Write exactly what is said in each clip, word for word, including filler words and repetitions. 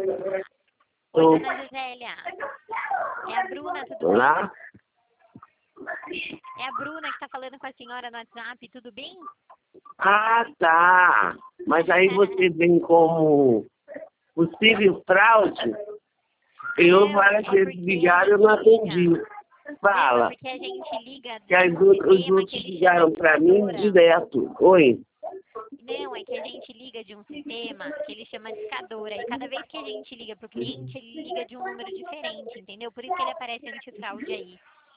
Oi, Tô. dona Josélia. É a Bruna, tudo Olá? bem? É a Bruna que tá falando com a senhora no WhatsApp, tudo bem? Ah, tá. Mas aí você vem como possível fraude. Eu Não, várias é vezes porque ligaram, a eu não gente liga. atendi. Não, é Fala. porque a gente liga Que as de um out- os sistema que outros ele chama ligaram pra mim discadora. direto. Oi? Não, é que a gente liga de um sistema que ele chama discadora. E cada vez que a gente liga pro cliente, ele liga de um número diferente, entendeu? Por isso que ele aparece antifraude aí.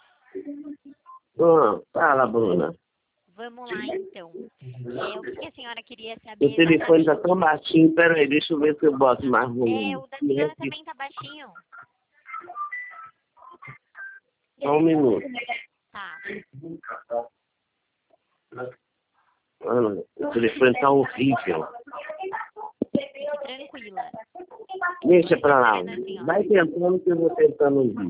Ah, fala, Bruna. Vamos lá, então. É, o que que a senhora queria O saber telefone tá exatamente? tão baixinho. Pera aí, deixa eu ver se eu boto mais É, volume. o da Me senhora repita. também tá baixinho. Só um minuto. Tá. Ah, não. O telefone tá horrível. Fique tranquila. Deixa pra lá. Esperando a senhora. Vai tentando que eu vou tentando ouvir.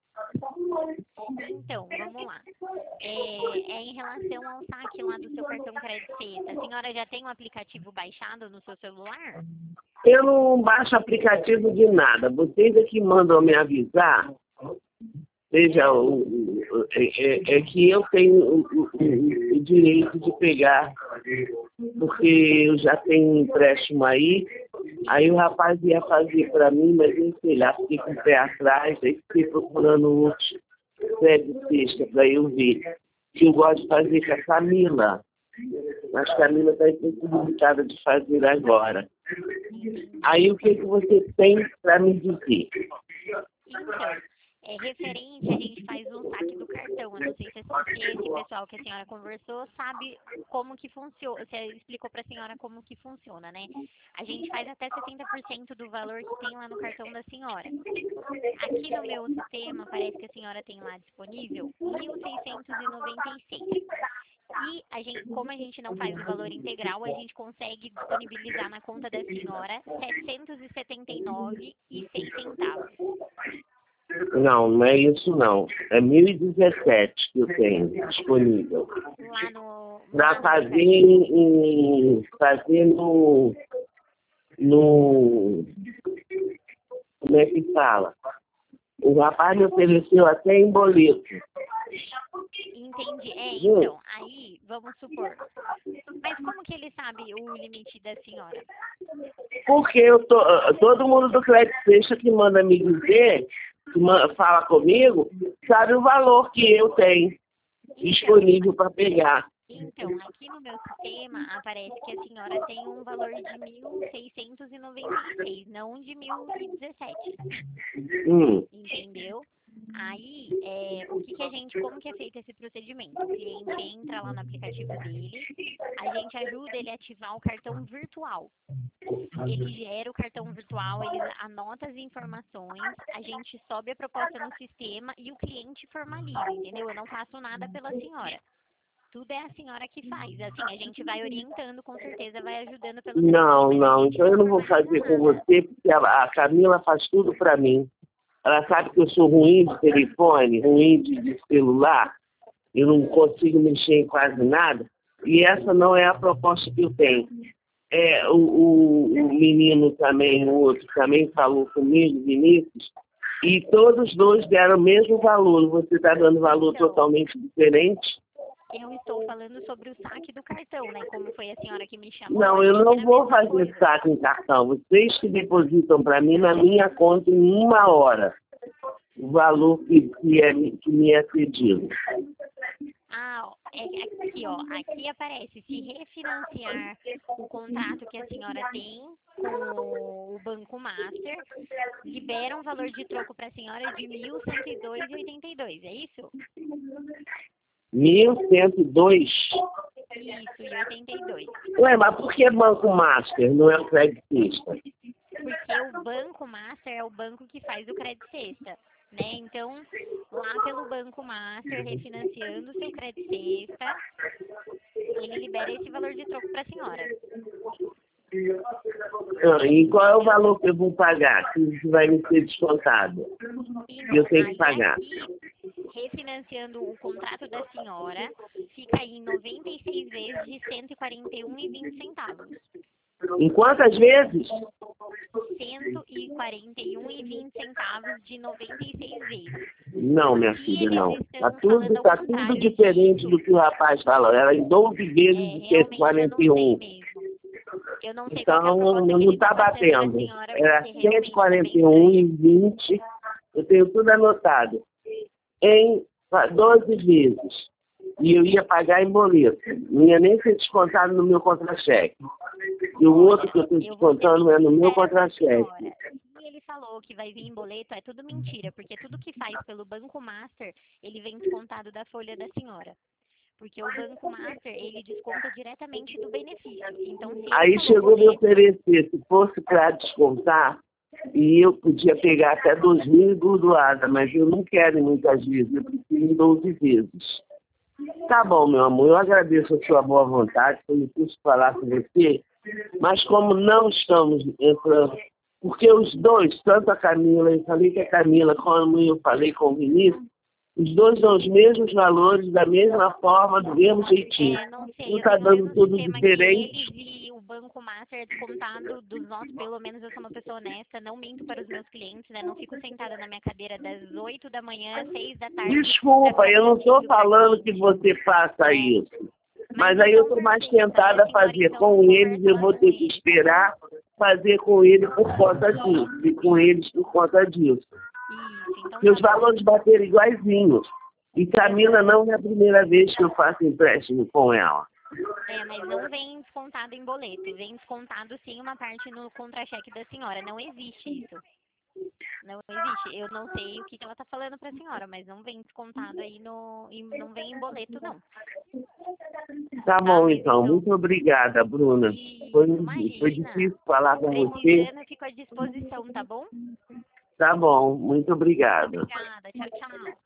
Então, vamos lá. É, é em relação ao saque lá do seu cartão crédito sexta. A senhora já tem o aplicativo baixado no seu celular? Eu não baixo aplicativo de nada. Vocês é que mandam me avisar. Veja, o, o- é, é- é que eu tenho o, o- o- o direito de pegar, porque eu já tenho um empréstimo aí. Aí o rapaz ia fazer para mim, mas eu sei lá, fiquei com o pé atrás, aí fiquei procurando outros crédito sexta para eu ver. Que eu gosto de fazer com a Camila. Mas a Camila está impossibilitada de fazer agora. Aí o que, que você tem para me dizer? Então, é referente, a gente faz um saque do cartão. Eu não sei se, se esse pessoal que a senhora conversou sabe como que funciona, você explicou para a senhora como que funciona, né? A gente faz até setenta por cento do valor que tem lá no cartão da senhora. Aqui no meu sistema, parece que a senhora tem lá disponível mil seiscentos e noventa e seis. E a gente, como a gente não faz o valor integral, a gente consegue disponibilizar na conta da senhora setecentos e setenta e nove e seis centavos. Não, não é isso não. É mil e dezessete que eu tenho disponível. Lá no. Para Lá no fazer, aplicativo. em, fazer no, no. Como é que fala? O rapaz me ofereceu até em boleto. Entendi. É, então, aí, vamos supor. Mas como que ele sabe o limite da senhora? Porque eu tô, todo mundo do crédito sexta que manda me dizer, que ma- fala comigo, sabe o valor que eu tenho disponível para pegar. Então, aqui no meu sistema aparece que a senhora tem um valor de mil seiscentos e noventa e seis, não de mil e dezessete. Hum. Entendeu? Aí, é, o que, que a gente, como que é feito esse procedimento? O cliente entra lá no aplicativo dele, a gente ajuda ele a ativar o cartão virtual. Ele gera o cartão virtual, ele anota as informações, a gente sobe a proposta no sistema e o cliente formaliza, entendeu? Eu não faço nada pela senhora. Tudo é a senhora que faz. Assim, a gente vai orientando, com certeza vai ajudando pelo Não, telefone, mas a não, gente então eu não vou formaliza fazer com nada. você, porque a, a Camila faz tudo para mim. Ela sabe que eu sou ruim de telefone, ruim de, de celular, eu não consigo mexer em quase nada, e essa não é a proposta que eu tenho. É, o, o, o menino também, o outro também falou comigo, Vinícius, e todos os dois deram o mesmo valor. Você está dando valor Então, totalmente diferente? eu estou falando sobre o saque do cartão, né? Como foi a senhora que me chamou. Não, achei eu que não era a vou mesma fazer coisa. saque em cartão. Vocês que depositam para mim na minha conta em uma hora o valor que, que, é, que me é pedido. Ah, ó, é é aqui, ó. Aqui aparece se refinanciar o contrato que a senhora tem com o Banco Master, libera um valor de troco para a senhora de mil cento e dois e oitenta e dois, é isso? mil cento e dois? Isso, e oitenta e dois. Ué, mas por que Banco Master, não é o crédito sexta? Porque o Banco Master é o banco que faz o crédito sexta, né? Então, lá pelo Banco Master, refinanciando o seu crédito sexta, ele libera esse valor de troco para a senhora. Ah, e qual é o valor que eu vou pagar, que isso vai me ser descontado? Que eu tenho que Aí pagar. aqui, refinanciando o contrato da senhora, fica aí em noventa e seis vezes de cento e quarenta e um e vinte centavos. Em quantas vezes? cento e quarenta e um reais e vinte centavos de noventa e seis vezes. Não, minha E filha, eles não. estão Tá tudo, falando ao tá tudo contrário diferente disso. do que o rapaz falou. Era em doze vezes É, de cento e realmente eu quarenta não e sei um. mesmo. Eu não sei qual que é a Então, proposta não que ele está está passando para a batendo. senhora, Era porque cento e realmente está quarenta bem e um estranho. e vinte. Eu tenho tudo anotado. Em doze vezes. E eu ia pagar em boleto. Não ia nem ser descontado no meu contra-cheque. E o outro que eu estou Eu vou ser descontando bem é no meu sincera com a contra-cheque. senhora. Se ele falou que vai vir em boleto, é tudo mentira, porque tudo que faz pelo Banco Master, ele vem descontado da folha da senhora. Porque o Banco Master, ele desconta diretamente do benefício. Então, se ele Aí falou chegou a me boleto, oferecer, se fosse para descontar, e eu podia pegar até dois mil e gordoada, mas eu não quero em muitas vezes, eu prefiro em doze vezes. Tá bom, meu amor, eu agradeço a sua boa vontade, foi difícil falar com você, mas como não estamos entrando, porque os dois, tanto a Camila, eu falei que a Camila, como eu falei com o Vinícius, os dois dão os mesmos valores, da mesma forma, do mesmo jeitinho. é, não sei, Não eu está tenho o dando mesmo tudo sistema que diferente. eles e o Banco Master é descontado dos nossos, pelo menos eu sou uma pessoa honesta, não minto para os meus clientes, né? Não fico sentada na minha cadeira das oito da manhã às seis da tarde. Desculpa, eu não estou falando que você faça é. isso. Mas, Mas aí eu então, estou mais perfeito. tentada a Aí a senhora, fazer então, com eles, conversa eu lá vou com ter que ele, tá bom? esperar fazer com ele por conta disso, e com eles por conta disso. Isso, então Porque tá os bom. valores bateram iguaizinhos. E Camila não é a primeira vez que eu faço empréstimo com ela. É, mas não vem descontado em boleto, vem descontado sim uma parte no contra-cheque da senhora. Não existe isso. Não existe. Eu não sei o que que ela tá falando pra senhora, mas não vem descontado aí no. em- Não vem em boleto, não. Tá Tá, bom, mas então. então. Muito obrigada, Bruna. Foi, Isso, foi imagina. difícil falar com você. Precisando, eu fico à disposição, tá bom? Tá bom. Muito obrigada. Obrigada. Tchau, tchau.